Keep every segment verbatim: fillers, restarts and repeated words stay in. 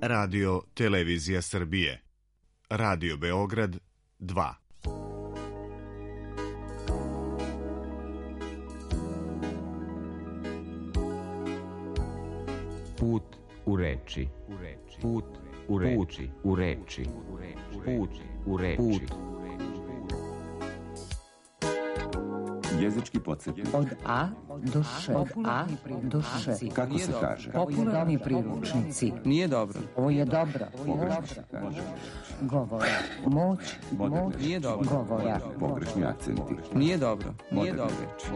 Radio Televizija Srbije. Radio Beograd dva. Put u reči. Put u reči. U reči. Put u reči. Jezički podsjetnik. Od A do Š. Od A do Š. Kako se kaže? Popularni priručnici. Nije dobro. Ovo je dobro. Pogrešno. Govora. Moć. Moć. Nije dobro. Govora. Pogrešni akcenti. Nije dobro. Nije dobro.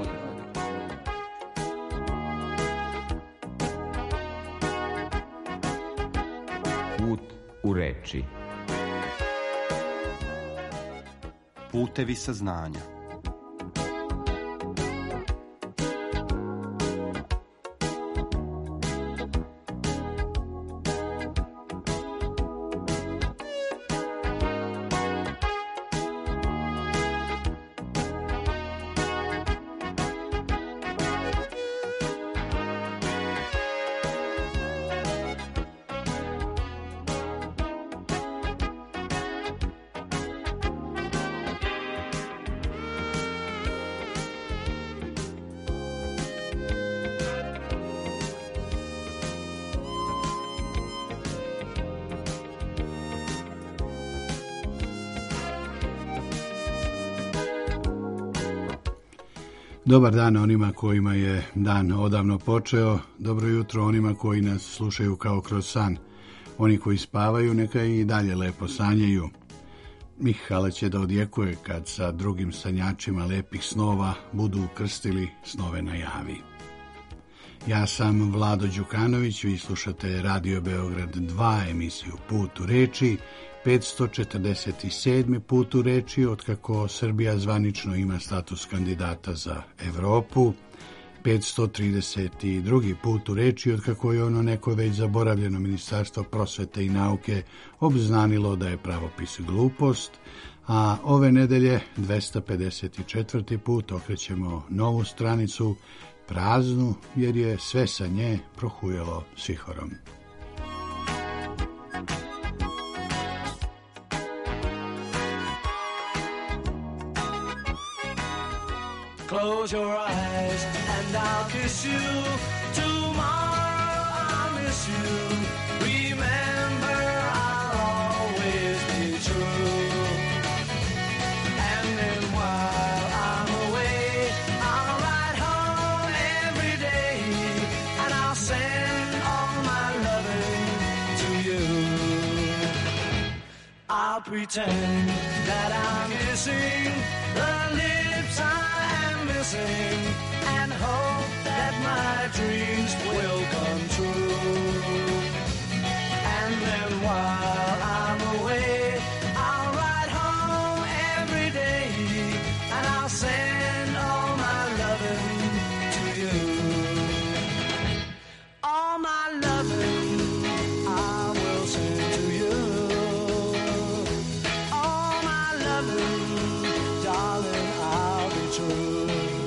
Put u reči. Putevi saznanja. Dobar dan onima kojima je dan odavno počeo, dobro jutro onima koji nas slušaju kao kroz san. Oni koji spavaju neka i dalje lepo sanjaju. Mihala će da odjekuje kad sa drugim sanjačima lepih snova budu ukrstili snove na javi. Ja sam Vlado Đukanović, vi slušate Radio Beograd dva, emisiju Put u reči, petsto četrdeset sedmi put u reči otkako Srbija zvanično ima status kandidata za Evropu, petsto trideset drugi put u reči otkako je ono neko već zaboravljeno Ministarstvo prosvete i nauke obznanilo da je pravopis glupost, a ove nedelje dvesta pedeset četvrti put okrećemo novu stranicu, praznu jer je sve sa nje prohujalo sihorom. Close your eyes and I'll kiss you. Tomorrow I'll miss you. Remember, I'll always be true. And then while I'm away, I'll ride home every day, and I'll send all my loving to you. I'll pretend that I'm missing the lips I'm missing, and hope that my dreams will come true. And then while I'm away, I'll ride home every day, and I'll send all my loving to you. All my loving I will send to you. All my loving, darling, I'll be true.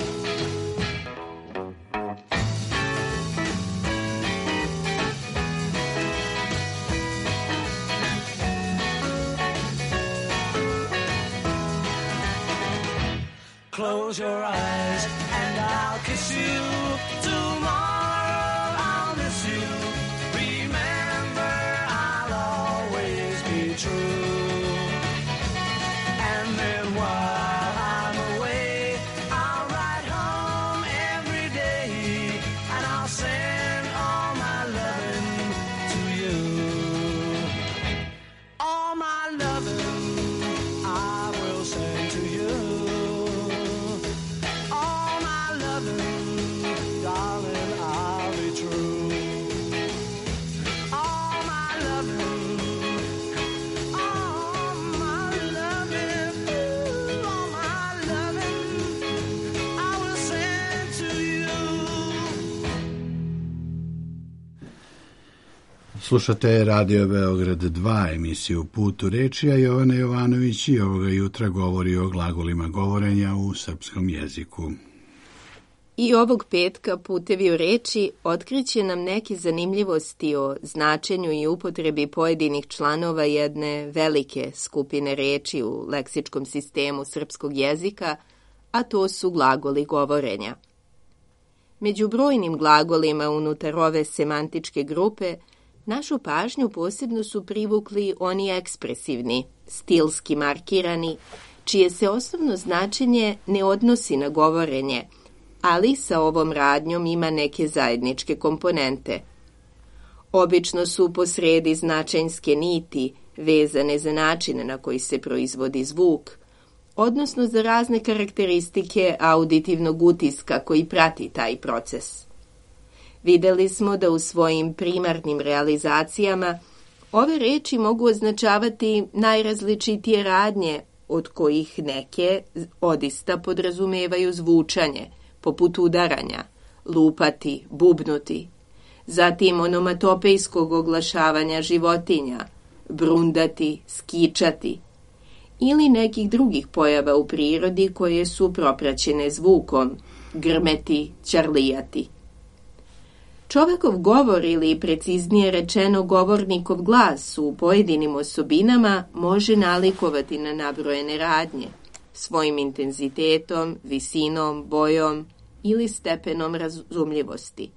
Close your eyes and I'll kiss you. Tomorrow I'll miss you. Remember, I'll always be true. And then while I'm away, I'll ride home every day, and I'll send all my loving to you. All my loving I will send to you. Darling, I'll be true. All my loving, all my loving, ooh, all my loving, I will send to you. Slušate Radio Beograd dva, emisiju Put u reči, a Jovana Jovanović i ovoga jutra govori o glagolima govorenja u srpskom jeziku. I ovog petka Putevi u reči otkriće nam neke zanimljivosti o značenju i upotrebi pojedinih članova jedne velike skupine reči u leksičkom sistemu srpskog jezika, a to su glagoli govorenja. Među brojnim glagolima unutar ove semantičke grupe našu pažnju posebno su privukli oni ekspresivni, stilski markirani, čije se osnovno značenje ne odnosi na govorenje, ali sa ovom radnjom ima neke zajedničke komponente. Obično su posredi značenjske niti vezane za načine na koji se proizvodi zvuk, odnosno za razne karakteristike auditivnog utiska koji prati taj proces. Videli smo da u svojim primarnim realizacijama ove reči mogu označavati najrazličitije radnje, od kojih neke odista podrazumevaju zvučanje, poput udaranja, lupati, bubnuti, zatim onomatopejskog oglašavanja životinja, brundati, skičati, ili nekih drugih pojava u prirodi koje su propraćene zvukom, grmeti, ćarlijati. Čovekov govor ili preciznije rečeno govornikov glas u pojedinim osobinama može nalikovati na nabrojene radnje, svojim intenzitetom, visinom, bojom ili stepenom razumljivosti.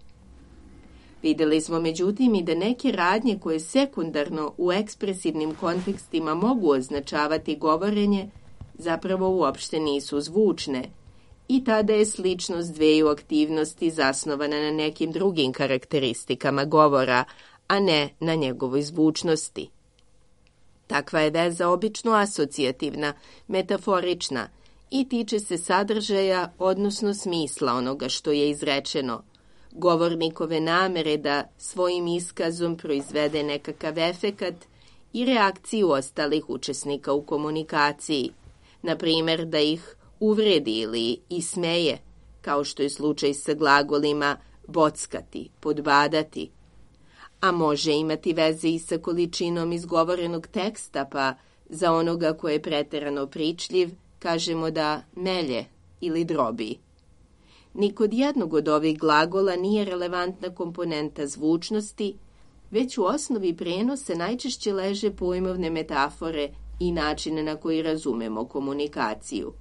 Videli smo međutim i da neke radnje koje sekundarno u ekspresivnim kontekstima mogu označavati govorenje, zapravo uopšte nisu zvučne, i tada je sličnost dveju aktivnosti zasnovana na nekim drugim karakteristikama govora, a ne na njegovoj zvučnosti. Takva je veza obično asocijativna, metaforična i tiče se sadržaja, odnosno smisla onoga što je izrečeno, govornikove namere da svojim iskazom proizvede nekakav efekat i reakciju ostalih učesnika u komunikaciji, na primjer da ih uvredi ili ismeje, kao što je slučaj sa glagolima bockati, podbadati, a može imati veze i sa količinom izgovorenog teksta, pa za onoga ko je preterano pričljiv kažemo da melje ili drobi. Ni kod jednog od ovih glagola nije relevantna komponenta zvučnosti, već u osnovi prenose najčešće leže pojmovne metafore i načine na koji razumemo komunikaciju.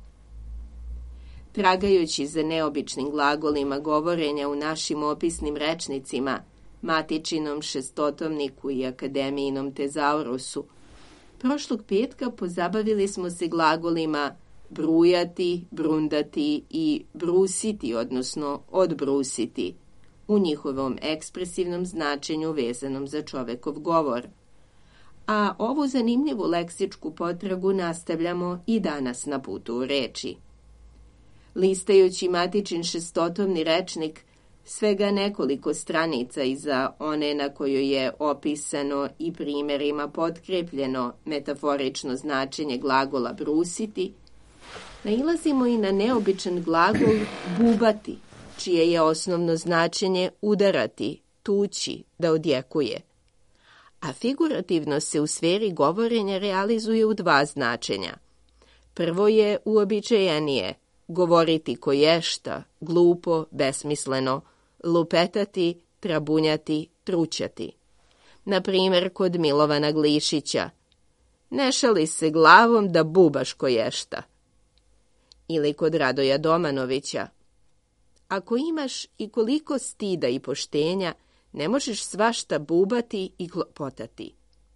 Tragajući za neobičnim glagolima govorenja u našim opisnim rečnicima, Matičinom šestotomniku i Akademijinom tezaurusu, prošlog petka pozabavili smo se glagolima brujati, brundati i brusiti, odnosno odbrusiti, u njihovom ekspresivnom značenju vezanom za čovekov govor. A ovu zanimljivu leksičku potragu nastavljamo i danas na putu u reči. Listajući Matičin šestotomni rečnik, svega nekoliko stranica iza one na kojoj je opisano i primjerima potkrepljeno metaforično značenje glagola brusiti, nailazimo i na neobičan glagol bubati, čije je osnovno značenje udarati, tući, da odjekuje. A figurativno se u sferi govorenja realizuje u dva značenja. Prvo je uobičajenije, govoriti koješta, glupo, besmisleno, lupetati, trabunjati, trućati. Na primjer kod Milovana Glišića, ne šali se glavom da bubaš koješta. Ili kod Radoja Domanovića, ako imaš i koliko stida i poštenja, ne možeš svašta bubati i klopotati.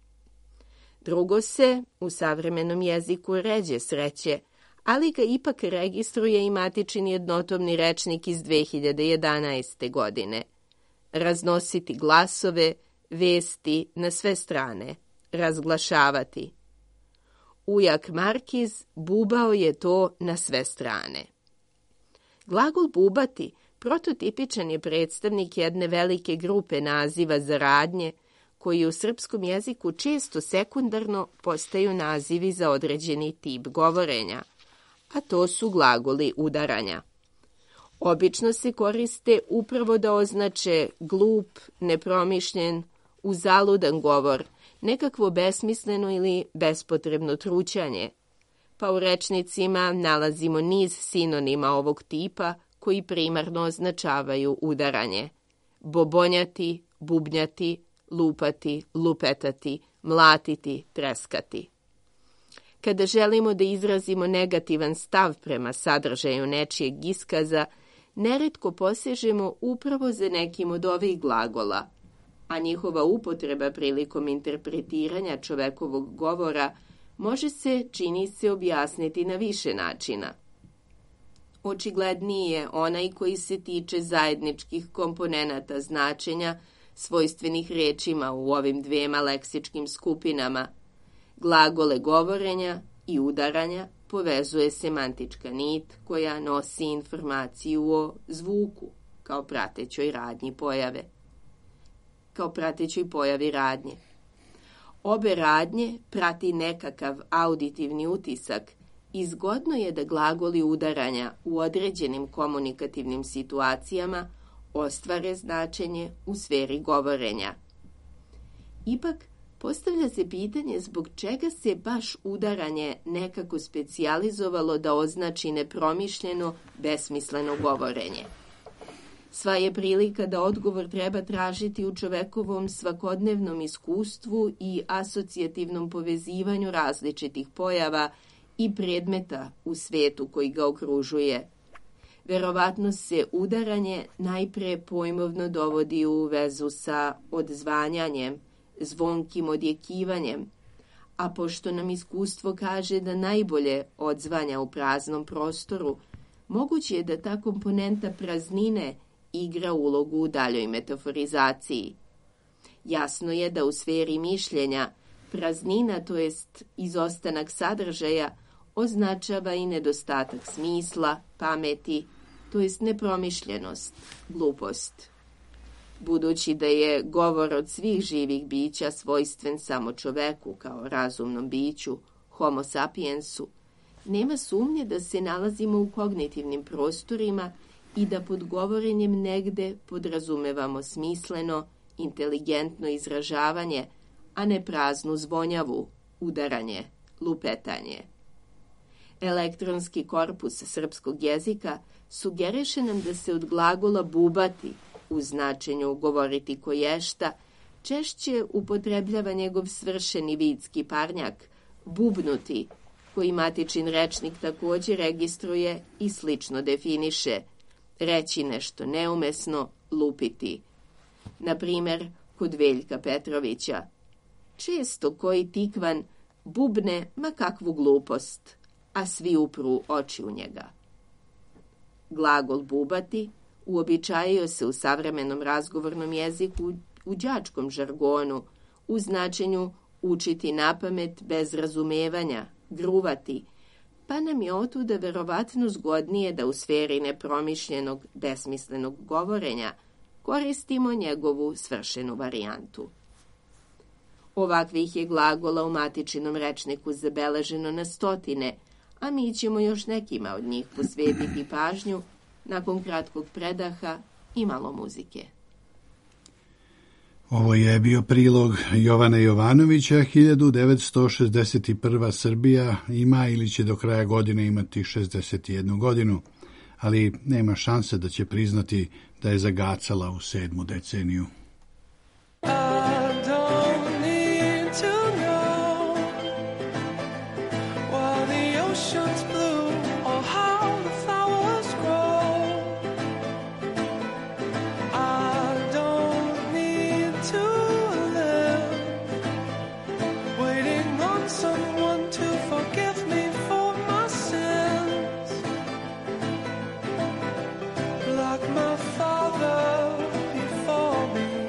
Drugo se u savremenom jeziku ređe sreće, ali ga ipak registruje i Matičin jednotomni rečnik iz dve hiljade jedanaeste. godine. Raznositi glasove, vesti na sve strane, razglašavati. Ujak Markiz bubao je to na sve strane. Glagol bubati prototipičan je predstavnik jedne velike grupe naziva za radnje, koji u srpskom jeziku često sekundarno postaju nazivi za određeni tip govorenja, a to su glagoli udaranja. Obično se koriste upravo da označe glup, nepromišljen, uzaludan govor, nekakvo besmisleno ili bespotrebno trućanje, pa u rečnicima nalazimo niz sinonima ovog tipa koji primarno označavaju udaranje. Bobonjati, bubnjati, lupati, lupetati, mlatiti, treskati. Kada želimo da izrazimo negativan stav prema sadržaju nečijeg iskaza, neretko posežemo upravo za nekim od ovih glagola, a njihova upotreba prilikom interpretiranja čovekovog govora može se, čini se, objasniti na više načina. Očigledniji je onaj koji se tiče zajedničkih komponenata značenja svojstvenih rečima u ovim dvema leksičkim skupinama. Glagole govorenja i udaranja povezuje semantička nit koja nosi informaciju o zvuku kao pratećoj radnji pojave. Kao pratećoj pojavi radnje. Obe radnje prati nekakav auditivni utisak i zgodno je da glagoli udaranja u određenim komunikativnim situacijama ostvare značenje u sferi govorenja. Ipak, postavlja se pitanje zbog čega se baš udaranje nekako specijalizovalo da označi nepromišljeno, besmisleno govorenje. Sva je prilika da odgovor treba tražiti u čovekovom svakodnevnom iskustvu i asocijativnom povezivanju različitih pojava i predmeta u svetu koji ga okružuje. Verovatno se udaranje najpre pojmovno dovodi u vezu sa odzvanjanjem, zvonkim odjekivanjem, a pošto nam iskustvo kaže da najbolje odzvanja u praznom prostoru, moguće je da ta komponenta praznine igra ulogu u daljoj metaforizaciji. Jasno je da u sferi mišljenja praznina, to jest izostanak sadržaja, označava i nedostatak smisla, pameti, to jest nepromišljenost, glupost. Budući da je govor od svih živih bića svojstven samo čoveku kao razumnom biću, homo sapiensu, nema sumnje da se nalazimo u kognitivnim prostorima i da pod govorenjem negde podrazumevamo smisleno, inteligentno izražavanje, a ne praznu zvonjavu, udaranje, lupetanje. Elektronski korpus srpskog jezika sugeriše nam da se od glagola bubati, u značenju govoriti koješta, češće upotrebljava njegov svršeni vidski parnjak, bubnuti, koji matičin rečnik također registruje i slično definiše, reći nešto neumesno, lupiti. Na primer, kod Veljka Petrovića, često koji tikvan bubne ma kakvu glupost, a svi upru oči u njega. Glagol bubati uobičajio se u savremenom razgovornom jeziku u đačkom žargonu, u značenju učiti napamet bez razumevanja, gruvati, pa nam je otuda verovatno zgodnije da u sferi nepromišljenog, besmislenog govorenja koristimo njegovu svršenu varijantu. Ovakvih je glagola u matičinom rečniku zabeleženo na stotine, a mi ćemo još nekima od njih posvetiti pažnju nakon kratkog predaha i malo muzike. Ovo je bio prilog Jovana Jovanovića. hiljadu devetsto šezdeset prva. Srbija ima ili će do kraja godine imati šezdeset jednu godinu, ali nema šanse da će priznati da je zagacala u sedmu deceniju. Like my father before me.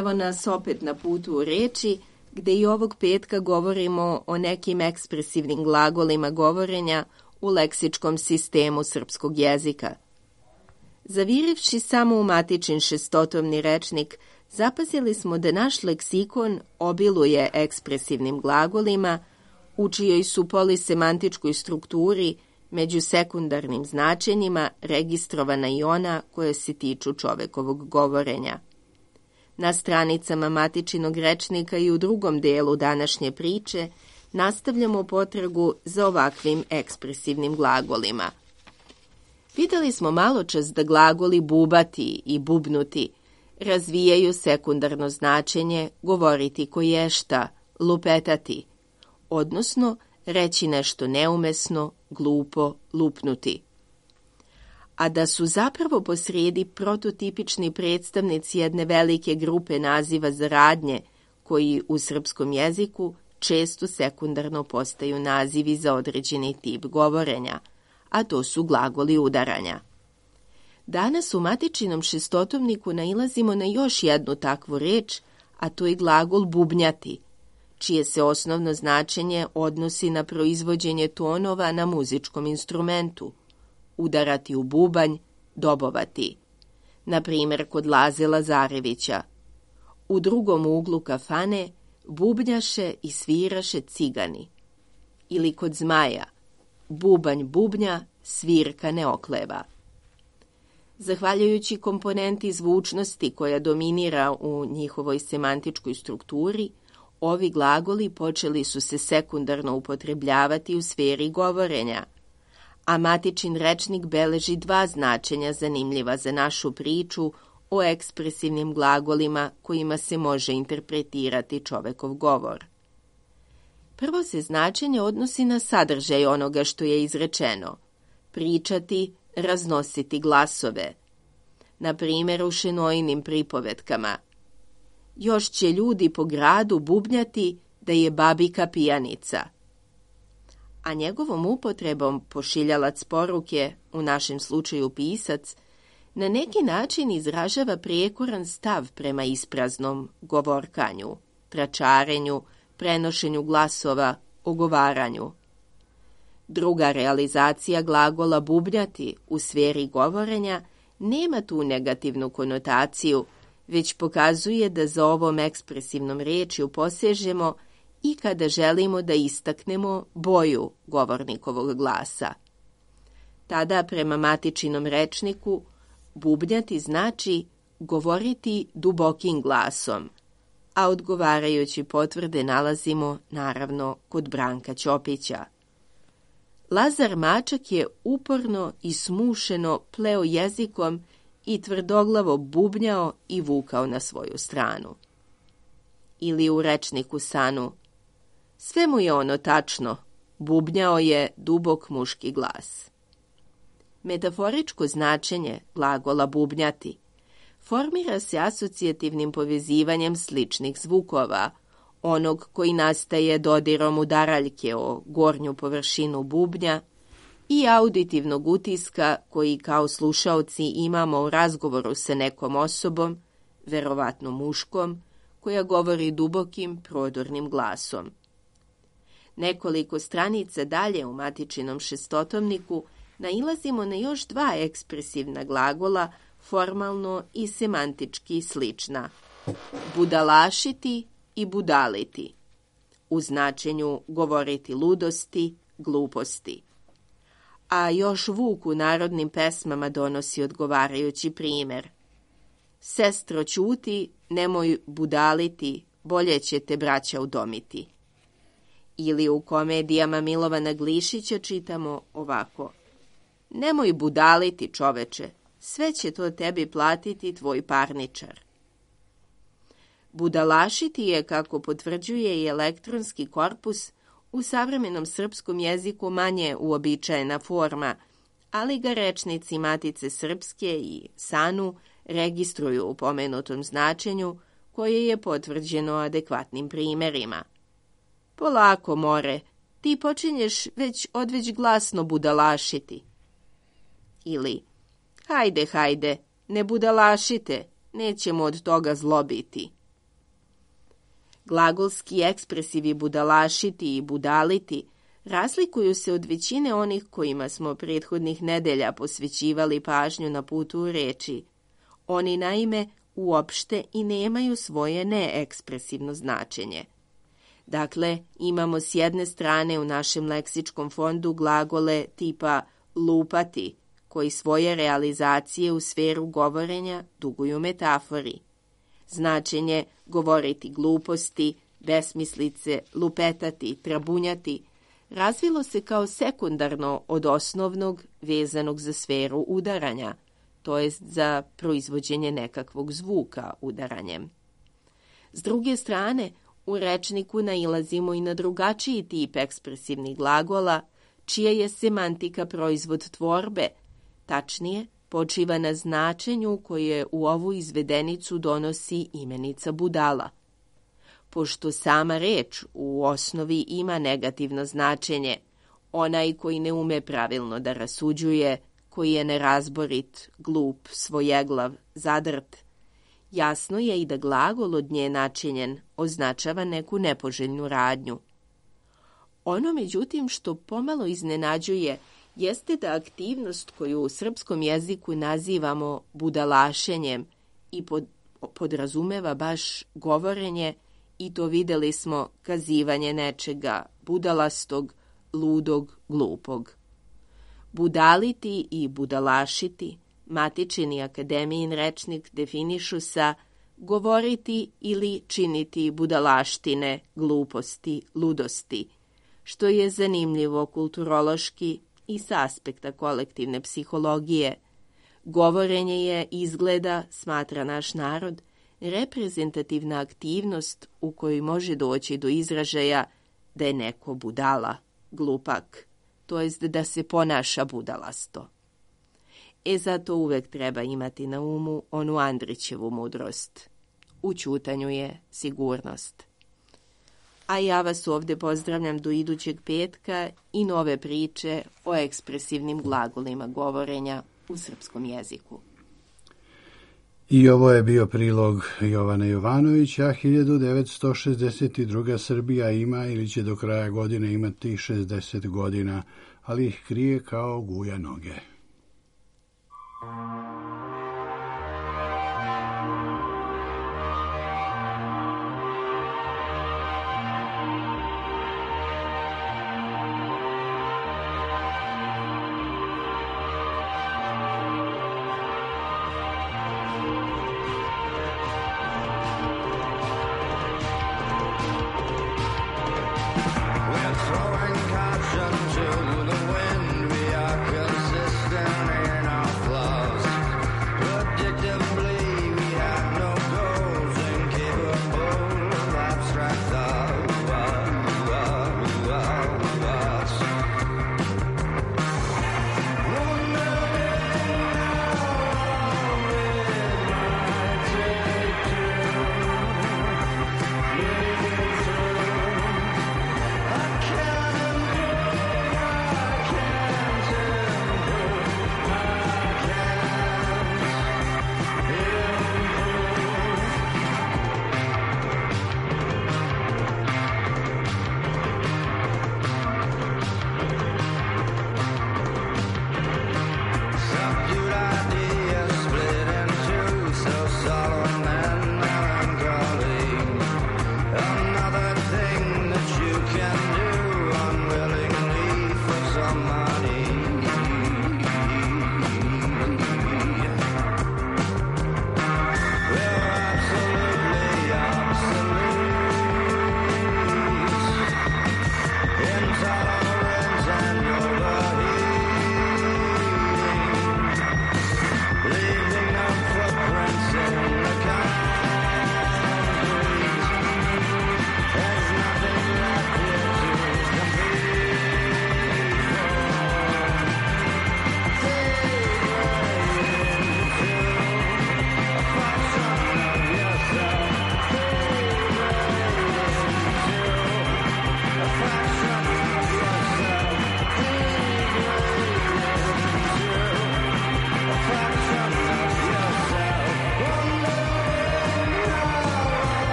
Evo nas opet na putu u reči, gde i ovog petka govorimo o nekim ekspresivnim glagolima govorenja u leksičkom sistemu srpskog jezika. Zavirivši samo u matičin šestotomni rečnik, zapazili smo da naš leksikon obiluje ekspresivnim glagolima, u čijoj su polisemantičkoj strukturi među sekundarnim značenjima registrovana i ona koje se tiču čovekovog govorenja. Na stranicama matičinog rečnika i u drugom delu današnje priče nastavljamo potragu za ovakvim ekspresivnim glagolima. Videli smo maločas da glagoli bubati i bubnuti razvijaju sekundarno značenje govoriti koješta, lupetati, odnosno reći nešto neumesno, glupo, lupnuti. A da su zapravo posrijedi prototipični predstavnici jedne velike grupe naziva za radnje, koji u srpskom jeziku često sekundarno postaju nazivi za određeni tip govorenja, a to su glagoli udaranja. Danas u matičinom šestotomniku nailazimo na još jednu takvu reč, a to je glagol bubnjati, čije se osnovno značenje odnosi na proizvođenje tonova na muzičkom instrumentu, udarati u bubanj, dobovati. Na primjer kod Laze Lazarevića. U drugom uglu kafane bubnjaše i sviraše cigani. Ili kod Zmaja, bubanj bubnja, svirka ne okleva. Zahvaljujući komponenti zvučnosti koja dominira u njihovoj semantičkoj strukturi, ovi glagoli počeli su se sekundarno upotrebljavati u sferi govorenja, a matičin rečnik beleži dva značenja zanimljiva za našu priču o ekspresivnim glagolima kojima se može interpretirati čovekov govor. Prvo se značenje odnosi na sadržaj onoga što je izrečeno. Pričati, raznositi glasove. Na primjer u Šenojinim pripovetkama. Još će ljudi po gradu bubnjati da je babika pijanica. A njegovom upotrebom pošiljalac poruke, u našem slučaju pisac, na neki način izražava prijekoran stav prema ispraznom govorkanju, tračarenju, prenošenju glasova, ogovaranju. Druga realizacija glagola bubnjati u sferi govorenja nema tu negativnu konotaciju, već pokazuje da za ovom ekspresivnom rečju posežemo i kada želimo da istaknemo boju govornikovog glasa. Tada, prema matičinom rečniku, bubnjati znači govoriti dubokim glasom, a odgovarajući potvrde nalazimo, naravno, kod Branka Ćopića. Lazar Mačak je uporno i smušeno pleo jezikom i tvrdoglavo bubnjao i vukao na svoju stranu. Ili u rečniku Sanu, sve mu je ono tačno, bubnjao je dubok muški glas. Metaforičko značenje glagola bubnjati formira se asocijativnim povezivanjem sličnih zvukova, onog koji nastaje dodirom udaraljke o gornju površinu bubnja i auditivnog utiska koji kao slušaoci imamo u razgovoru sa nekom osobom, verovatno muškom, koja govori dubokim prodornim glasom. Nekoliko stranica dalje u matičinom šestotomniku nailazimo na još dva ekspresivna glagola, formalno i semantički slična. Budalašiti i budaliti, u značenju govoriti ludosti, gluposti. A još Vuk u narodnim pesmama donosi odgovarajući primjer. Sestro, ćuti, nemoj budaliti, bolje će te braća udomiti. Ili u komedijama Milovana Glišića čitamo ovako. Nemoj budaliti, čoveče, sve će to tebi platiti tvoj parničar. Budalašiti je, kako potvrđuje i elektronski korpus, u savremenom srpskom jeziku manje uobičajena forma, ali ga rečnici Matice Srpske i Sanu registruju u pomenutom značenju, koje je potvrđeno adekvatnim primjerima. Polako, more, ti počinješ već odveć glasno budalašiti. Ili, hajde, hajde, ne budalašite, nećemo od toga zlobiti. Glagolski ekspresivi budalašiti i budaliti razlikuju se od većine onih kojima smo prethodnih nedelja posvećivali pažnju na putu u reči. Oni naime uopšte i nemaju svoje neekspresivno značenje. Dakle, imamo s jedne strane u našem leksičkom fondu glagole tipa lupati, koji svoje realizacije u sferu govorenja duguju metafori. Značenje govoriti gluposti, besmislice, lupetati, trabunjati razvilo se kao sekundarno od osnovnog vezanog za sferu udaranja, to jest za proizvođenje nekakvog zvuka udaranjem. S druge strane, u rečniku nailazimo i na drugačiji tip ekspresivnih glagola, čija je semantika proizvod tvorbe, tačnije, počiva na značenju koje u ovu izvedenicu donosi imenica budala. Pošto sama reč u osnovi ima negativno značenje, onaj koji ne ume pravilno da rasuđuje, koji je nerazborit, glup, svojeglav, zadrt, jasno je i da glagol od nje načinjen označava neku nepoželjnu radnju. Ono, međutim, što pomalo iznenađuje, jeste da aktivnost koju u srpskom jeziku nazivamo budalašenjem i pod, podrazumeva baš govorenje, i to videli smo kazivanje nečega budalastog, ludog, glupog. Budaliti i budalašiti matičini akademijin rečnik definišu sa govoriti ili činiti budalaštine, gluposti, ludosti, što je zanimljivo kulturološki i sa aspekta kolektivne psihologije. Govorenje je izgleda, smatra naš narod, reprezentativna aktivnost u kojoj može doći do izražaja da je neko budala, glupak, to jest da se ponaša budalasto. E zato uvek treba imati na umu onu Andrićevu mudrost. U ćutanju je sigurnost. A ja vas ovdje pozdravljam do idućeg petka i nove priče o ekspresivnim glagolima govorenja u srpskom jeziku. I ovo je bio prilog Jovana Jovanovića. hiljadu devetsto šezdeset druga. Srbija ima ili će do kraja godine imati šezdeset godina, ali ih krije kao guja noge. Throwing caution to the wind, we are consistent.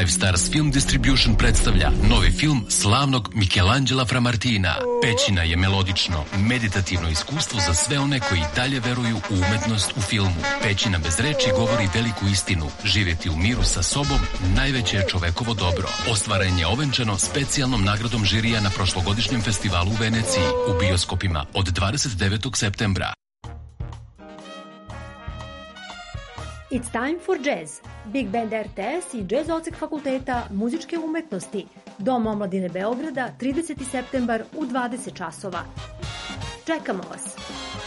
Five Stars Film Distribution predstavlja novi film slavnog Michelangela Framartina. Pećina je melodično, meditativno iskustvo za sve one koji dalje veruju u umetnost u filmu. Pećina bez reči govori veliku istinu. Živjeti u miru sa sobom najveće je čovekovo dobro. Ostvaren je ovenčano specijalnom nagradom žirija na prošlogodišnjem festivalu u Veneciji u bioskopima od dvadeset devetog septembra. It's time for jazz. Big Band R T S i Jazz odsek Fakulteta muzičke umetnosti. Dom omladine Beograda, trideseti septembar u dvadeset časova. Čekamo vas.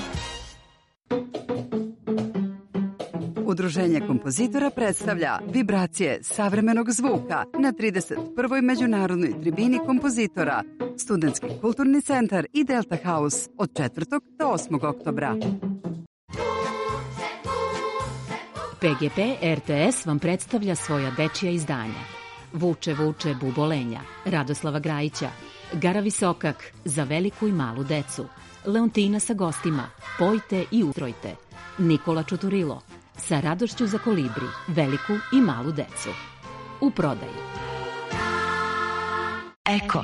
Udruženje kompozitora predstavlja vibracije savremenog zvuka na trideset prvoj međunarodnoj tribini kompozitora, Studentski kulturni centar i Delta House od četvrtog do osmog oktobra. P G P R T S vam predstavlja svoja dečija izdanja. Vuče, vuče, bubolenja, Radoslava Grajića, Gara Visokak, za veliku i malu decu, Leontina sa gostima, Pojte i utrojte, Nikola Čuturilo, sa radošću za kolibri, veliku i malu decu. U prodaji. Eko.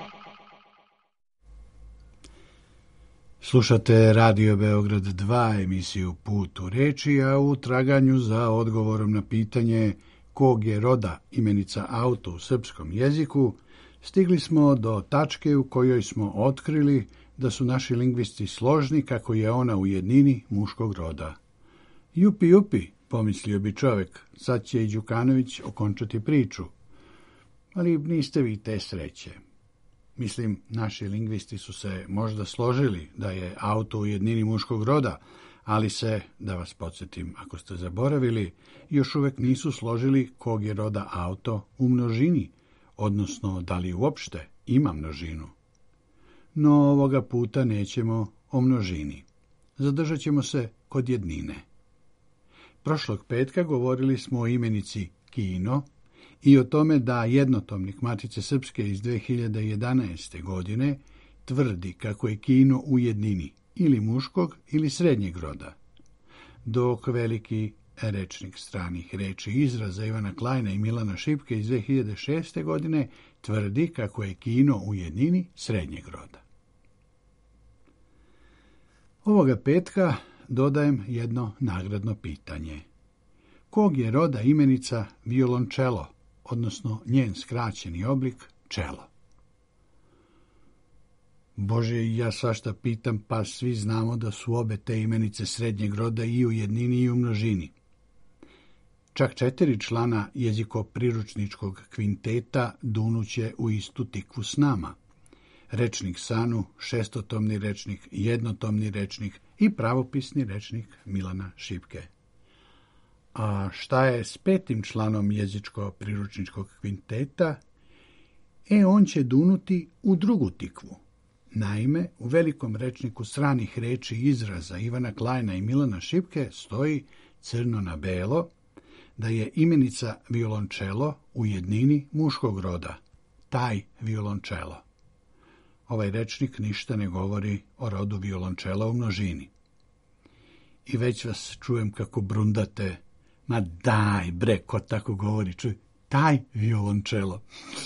Slušate Radio Beograd dva, emisiju Put u reči, a u traganju za odgovorom na pitanje kog je roda imenica auto u srpskom jeziku, stigli smo do tačke u kojoj smo otkrili da su naši lingvisti složni kako je ona u jednini muškog roda. Jupi, jupi, pomislio bi čovjek, sad će i Đukanović okončati priču. Ali niste vi te sreće. Mislim, naši lingvisti su se možda složili da je auto u jednini muškog roda, ali se, da vas podsjetim ako ste zaboravili, još uvek nisu složili kog je roda auto u množini, odnosno da li uopšte ima množinu. No ovoga puta nećemo o množini. Zadržat ćemo se kod jednine. Prošlog petka govorili smo o imenici kino i o tome da jednotomnik Matice Srpske iz dve hiljade jedanaeste. godine tvrdi kako je kino u jednini ili muškog ili srednjeg roda, dok veliki rečnik stranih reči i izraza Ivana Klajna i Milana Šipke iz dve hiljade šeste. godine tvrdi kako je kino u jednini srednjeg roda. Ovoga petka dodajem jedno nagradno pitanje. Kog je roda imenica violončelo, odnosno njen skraćeni oblik čelo? Bože, ja svašta pitam, pa svi znamo da su obe te imenice srednjeg roda i u jednini i u množini. Čak četiri člana jezikopriručničkog kvinteta dunuće u istu tikvu s nama. Rečnik Sanu, šestotomni rečnik, jednotomni rečnik i pravopisni rečnik Milana Šipke. A šta je s petim članom jezičko-priručničkog kvinteta? E, on će dunuti u drugu tikvu. Naime, u velikom rečniku stranih reči i izraza Ivana Klajna i Milana Šipke stoji crno na belo da je imenica violončelo u jednini muškog roda, taj violončelo. Ovaj rečnik ništa ne govori o rodu violončela u množini. I već vas čujem kako brundate. Ma daj, bre, ko tako govori, čuj, taj violončelo.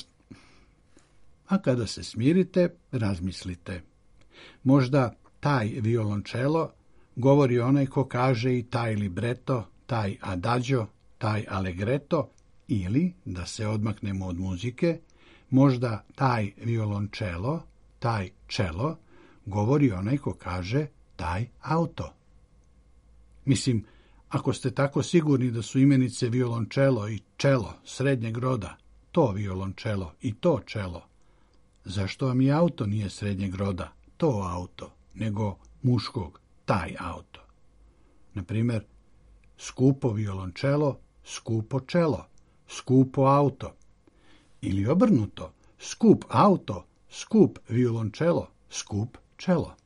A kada se smirite, razmislite. Možda taj violončelo govori onaj ko kaže i taj libreto, taj adagio, taj allegretto, ili, da se odmaknemo od muzike, možda taj violončelo, taj čelo, govori onaj ko kaže taj auto. Mislim, ako ste tako sigurni da su imenice violončelo i čelo srednjeg roda, to violončelo i to čelo, zašto vam i auto nije srednjeg roda, to auto, nego muškog, taj auto? Naprimjer, skupo violončelo, skupo čelo, skupo auto. Ili obrnuto, skup auto, skup violončelo, skup čelo.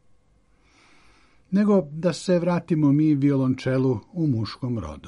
Nego da se vratimo mi violončelu u muškom rodu.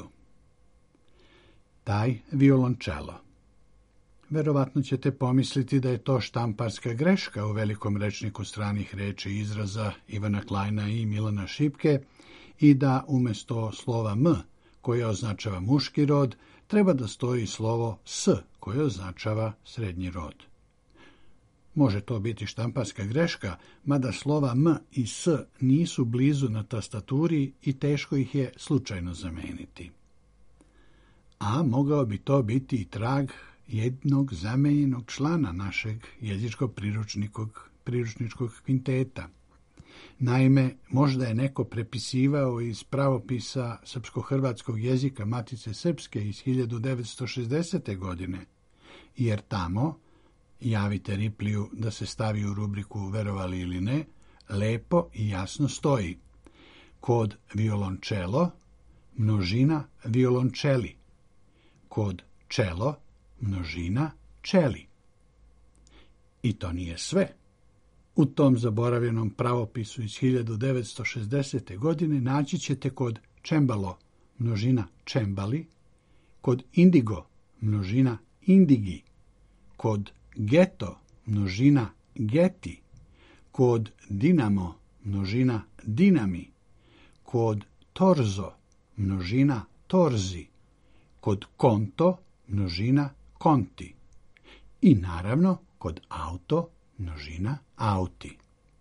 Taj violončelo. Verovatno ćete pomisliti da je to štamparska greška u velikom rečniku stranih reči i izraza Ivana Klajna i Milana Šipke i da umjesto slova M, koje označava muški rod, treba da stoji slovo S, koje označava srednji rod. Može to biti štamparska greška, mada slova M i S nisu blizu na tastaturi i teško ih je slučajno zameniti. A mogao bi to biti i trag jednog zamenjenog člana našeg jezičkog priručnikog, priručničkog kvinteta. Naime, možda je neko prepisivao iz pravopisa srpsko-hrvatskog jezika Matice Srpske iz hiljadu devetsto šezdesete. godine, jer tamo, javite Ripliju da se stavi u rubriku verovali ili ne, lepo i jasno stoji: kod violončelo, množina violončeli, kod čelo, množina čeli. I to nije sve. U tom zaboravljenom pravopisu iz hiljadu devetsto šezdesete. godine naći ćete kod čembalo množina čembali, kod indigo množina indigi, kod geto množina geti, kod dinamo množina dinami, kod torzo množina torzi, kod konto množina konti i naravno kod auto množina auti.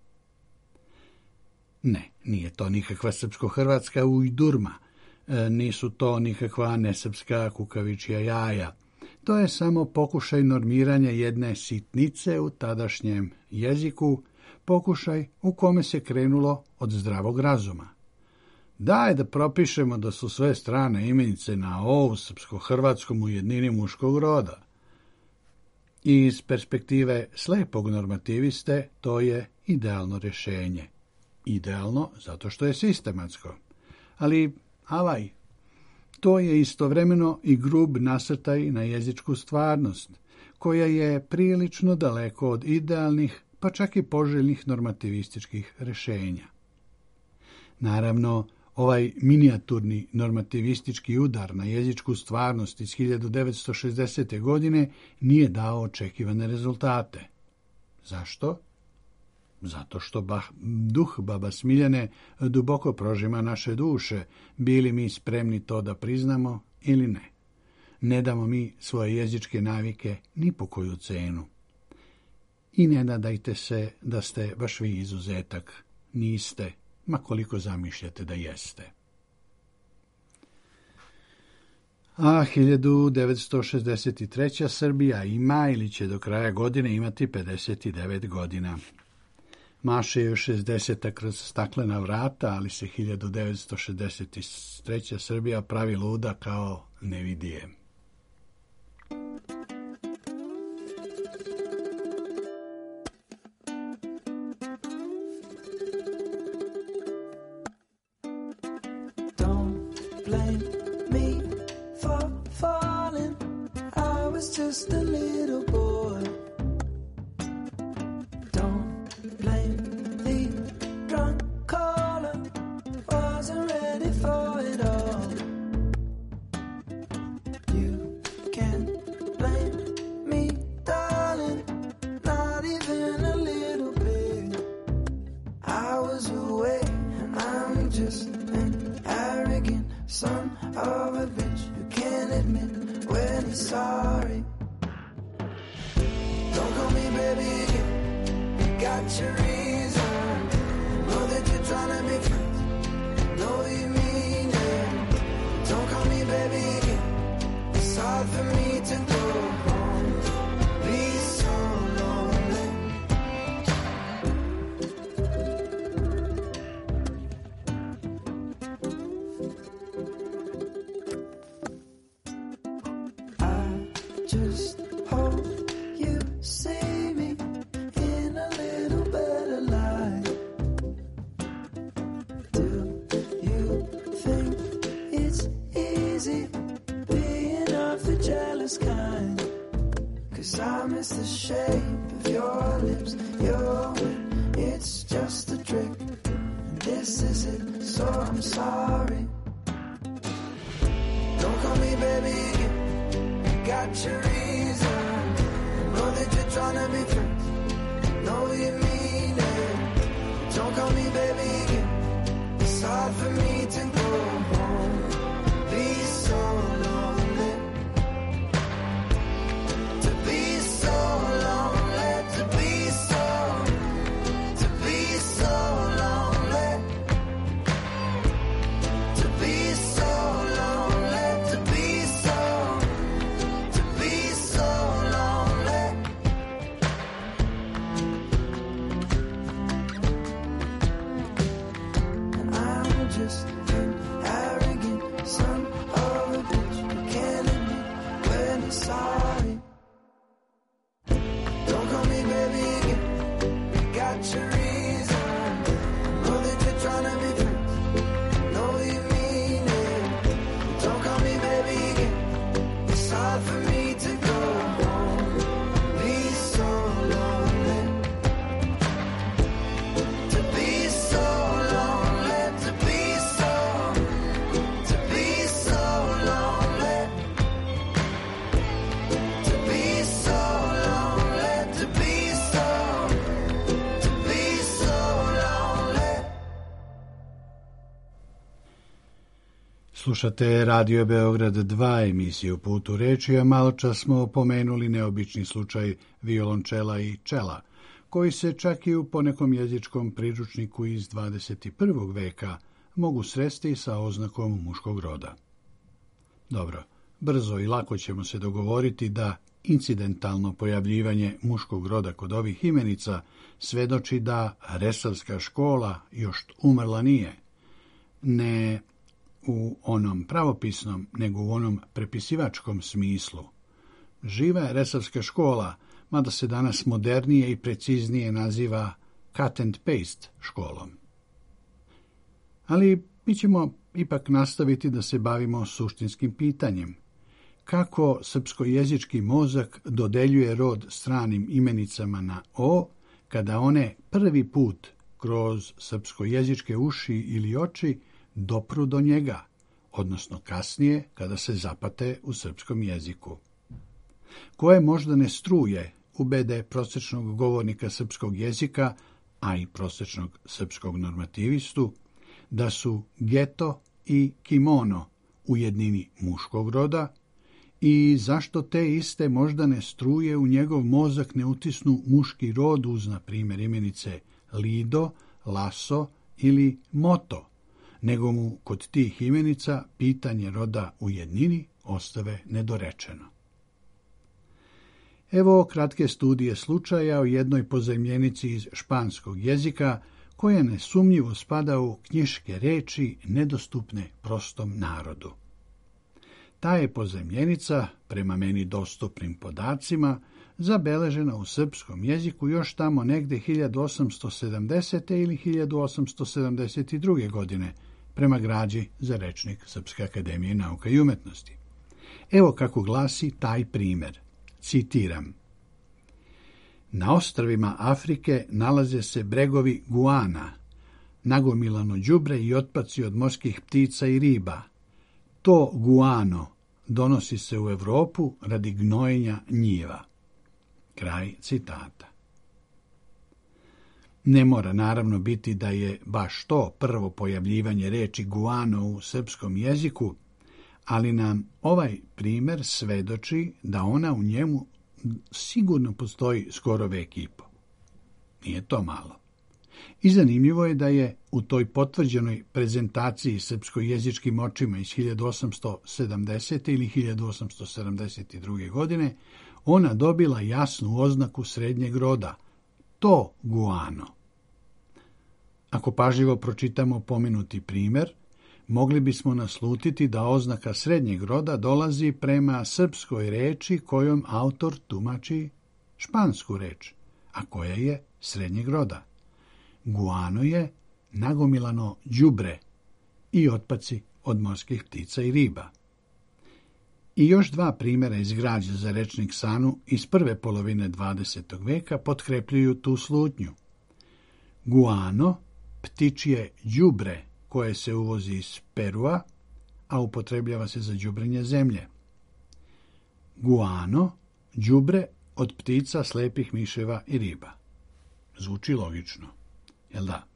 Ne, nije to nikakva srpsko-hrvatska ujdurma, e, nisu to nikakva nesrpska kukavičja jaja. To je samo pokušaj normiranja jedne sitnice u tadašnjem jeziku, pokušaj u kome se krenulo od zdravog razuma. Daj da propišemo da su sve strane imenice na O u srpsko-hrvatskom u jednini muškog roda. I iz perspektive slepog normativiste to je idealno rješenje. Idealno zato što je sistematsko. Ali, avaj, to je istovremeno i grub nasrtaj na jezičku stvarnost, koja je prilično daleko od idealnih, pa čak i poželjnih normativističkih rješenja. Naravno, ovaj minijaturni normativistički udar na jezičku stvarnost iz hiljadu devetsto šezdesete. godine nije dao očekivane rezultate. Zašto? Zato što bah, duh baba Smiljane duboko prožima naše duše, bili mi spremni to da priznamo ili ne. Ne damo mi svoje jezičke navike ni po koju cenu. I ne nadajte se da ste baš vi izuzetak. Niste, ma koliko zamišljate da jeste. A hiljadu devetsto šezdeset treća. Srbija ima ili će do kraja godine imati pedeset devet godina. Maše je šezdeseta kroz staklena vrata, ali se hiljadu devetsto šezdeset treća. Srbija pravi luda kao ne vidi je. Just a little boy. Don't blame the drunk caller. Wasn't ready for it all. You can't blame me, darling. Not even a little bit. I was away. I'm just an arrogant son of a bitch who can't admit when he's sorry. Don't call me baby again. You got your reason. Know that you're trying to be friends. Know you mean it. Don't call me baby again. It's hard for me to go home. Be so lonely. I just hope you see me in a little better light. Do you think it's easy being of the jealous kind? 'Cause I miss the shape of your lips, your wit, it's just a trick. And this is it, so I'm sorry. Don't call me baby again. You got your reason. Know that you're trying to be friends. Know you mean it. Don't call me baby again. It's hard for me to go home. Be so lonely. Slušate Radio Beograd dva, emisiju Put u reči, a malo čas smo pomenuli neobični slučaj violončela i čela, koji se čak i u ponekom jezičkom priručniku iz dvadeset prvog veka mogu sresti sa oznakom muškog roda. Dobro, brzo i lako ćemo se dogovoriti da incidentalno pojavljivanje muškog roda kod ovih imenica svedoči da resavska škola još umrla nije. Ne u onom pravopisnom, nego u onom prepisivačkom smislu. Živa je resavska škola, mada se danas modernije i preciznije naziva cut and paste školom. Ali mi ćemo ipak nastaviti da se bavimo suštinskim pitanjem. Kako srpskojezički mozak dodeljuje rod stranim imenicama na o, kada one prvi put kroz srpskojezičke uši ili oči dopru do njega, odnosno kasnije kada se zapate u srpskom jeziku. Koje moždane struje ubede prosječnog govornika srpskog jezika, a i prosječnog srpskog normativistu, da su geto i kimono u jednini muškog roda i zašto te iste moždane struje u njegov mozak ne utisnu muški rod uz, na primjer, imenice lido, laso ili moto, nego mu kod tih imenica pitanje roda u jednini ostave nedorečeno. Evo kratke studije slučaja o jednoj pozajmljenici iz španskog jezika koja nesumnjivo spada u knjiške reči nedostupne prostom narodu. Ta je pozajmljenica, prema meni dostupnim podacima, zabeležena u srpskom jeziku još tamo negde hiljadu osamsto sedamdesete ili hiljadu osamsto sedamdeset druge. godine, prema građi za rečnik Srpske akademije nauka i umetnosti. Evo kako glasi taj primer. Citiram. Na ostrvima Afrike nalaze se bregovi guana, nagomilano đubre i otpaci od morskih ptica i riba. To guano donosi se u Evropu radi gnojenja njiva. Kraj citata. Ne mora naravno biti da je baš to prvo pojavljivanje reči guano u srpskom jeziku, ali nam ovaj primer svedoči da ona u njemu sigurno postoji skoro vek i po. Nije to malo. I zanimljivo je da je u toj potvrđenoj prezentaciji srpskojezičkim očima iz hiljadu osamsto sedamdesete ili hiljadu osamsto sedamdeset druge. godine ona dobila jasnu oznaku srednjeg roda, to guano. Ako pažljivo pročitamo pomenuti primer, mogli bismo naslutiti da oznaka srednjeg roda dolazi prema srpskoj reči kojom autor tumači špansku reč, a koja je srednjeg roda. Guano je nagomilano đubre i otpaci od morskih ptica i riba. I još dva primjera iz građe za rečnik Sanu iz prve polovine dvadesetog veka potkrepljuju tu slutnju. Guano, ptičje đubre koje se uvozi iz Perua, a upotrebljava se za đubrenje zemlje. Guano, đubre od ptica, slepih miševa i riba. Zvuči logično, jel da?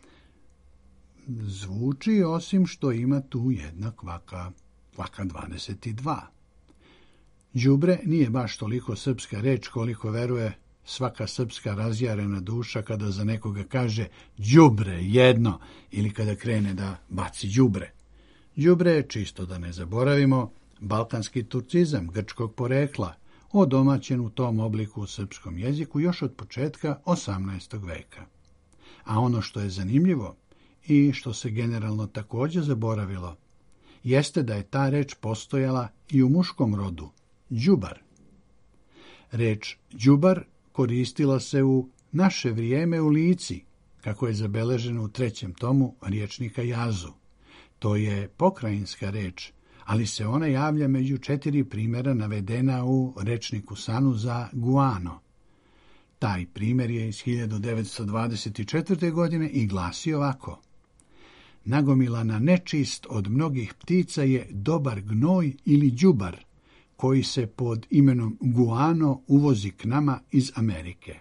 Zvuči, osim što ima tu jedna kvaka, kvaka dvadeset dva. Đubre nije baš toliko srpska reč koliko veruje svaka srpska razjarena duša kada za nekoga kaže đubre jedno ili kada krene da baci đubre. Đubre je, čisto da ne zaboravimo, balkanski turcizam grčkog porekla, odomaćen u tom obliku u srpskom jeziku još od početka osamnaestog veka. A ono što je zanimljivo i što se generalno također zaboravilo, jeste da je ta reč postojala i u muškom rodu, đubar. Reč đubar koristila se u naše vrijeme u Lici, kako je zabeleženo u trećem tomu riječnika Jazu. To je pokrajinska reč, ali se ona javlja među četiri primjera navedena u rečniku Sanu za guano. Taj primjer je iz hiljadu devetsto dvadeset četvrte. godine i glasi ovako. Nagomilana nečist od mnogih ptica je dobar gnoj ili đubar, koji se pod imenom guano uvozi k nama iz Amerike.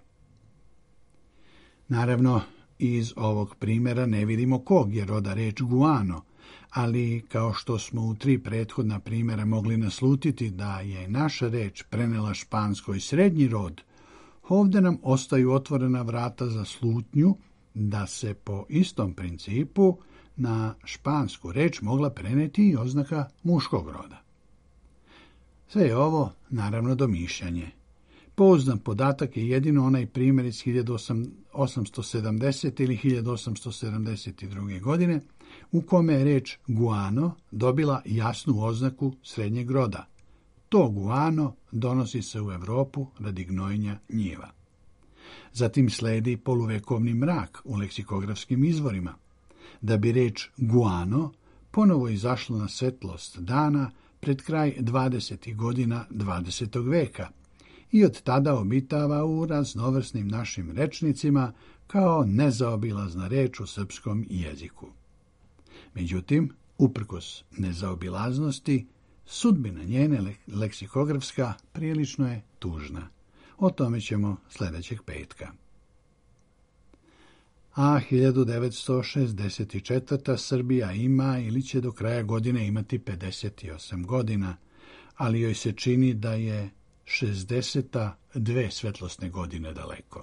Naravno, iz ovog primjera ne vidimo kog je roda reč guano, ali kao što smo u tri prethodna primjera mogli naslutiti da je naša reč prenela španskoj srednji rod, ovdje nam ostaju otvorena vrata za slutnju da se po istom principu na špansku reč mogla preneti i oznaka muškog roda. Sve je ovo, naravno, domišljanje. Pouzdan podatak je jedino onaj primjer iz hiljadu osamsto sedamdesete ili hiljadu osamsto sedamdeset druge. godine, u kome je reč guano dobila jasnu oznaku srednjeg roda. To guano donosi se u Europu radi gnojenja njiva. Zatim sledi poluvekovni mrak u leksikografskim izvorima, da bi reč guano ponovo izašla na svetlost dana pred kraj dvadesetih godina dvadesetog veka i od tada obitava u raznovrsnim našim rečnicima kao nezaobilazna reč u srpskom jeziku. Međutim, uprkos nezaobilaznosti, sudbina njene leksikografska prilično je tužna. O tome ćemo sljedećeg petka. A hiljadu devetsto šezdeset četvrta. Srbija ima ili će do kraja godine imati pedeset osam godina, ali joj se čini da je šezdeseta dve svetlosne godine daleko.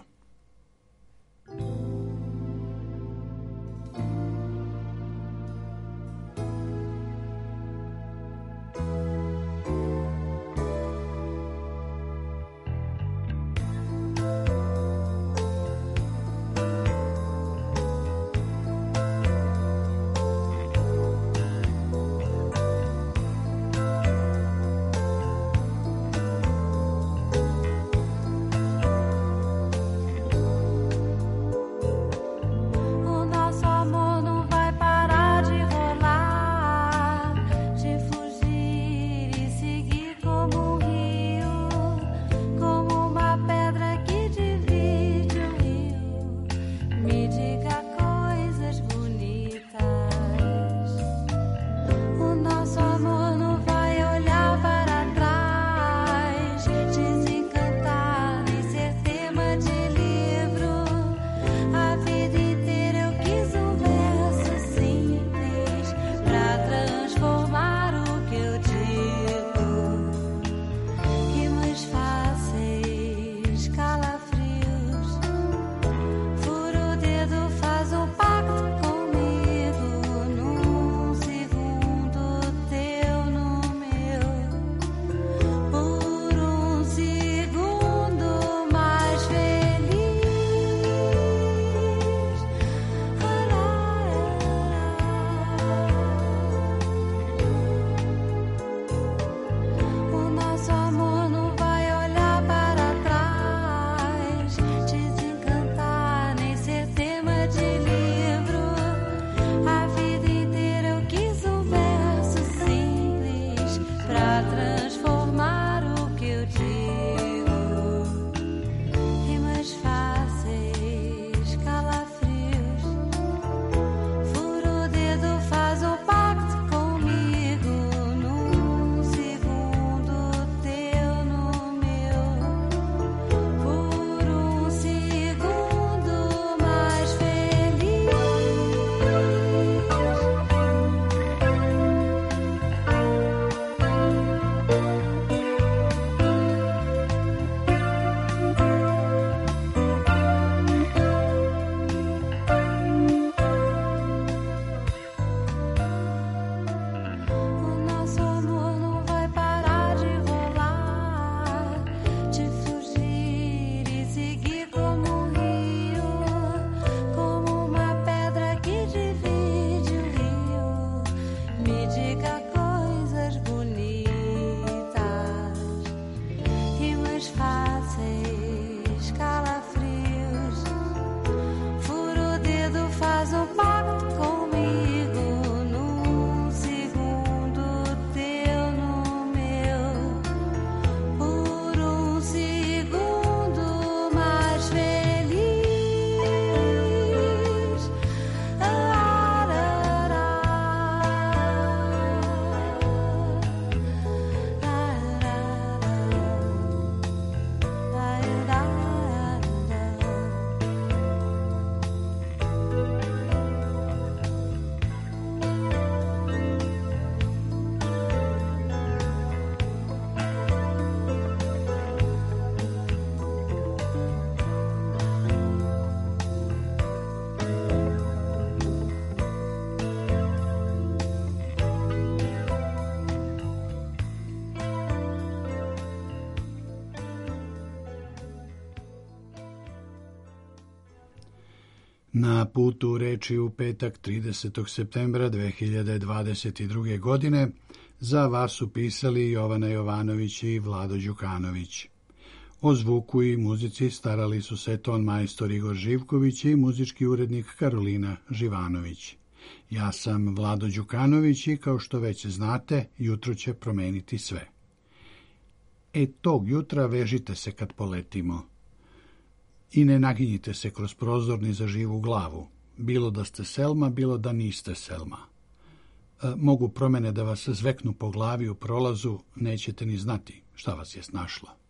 Na putu u reči u petak tridesetog septembra dve hiljade dvadeset druge. godine za vas su pisali Jovana Jovanović i Vlado Đukanović. O zvuku i muzici starali su se ton majstor Igor Živković i muzički urednik Karolina Živanović. Ja sam Vlado Đukanović i kao što već znate, jutro će promeniti sve. E tog jutra vežite se kad poletimo. I ne naginjite se kroz prozor ni za živu glavu, bilo da ste Selma, bilo da niste Selma. E, mogu promene da vas zveknu po glavi u prolazu, nećete ni znati šta vas je snašla.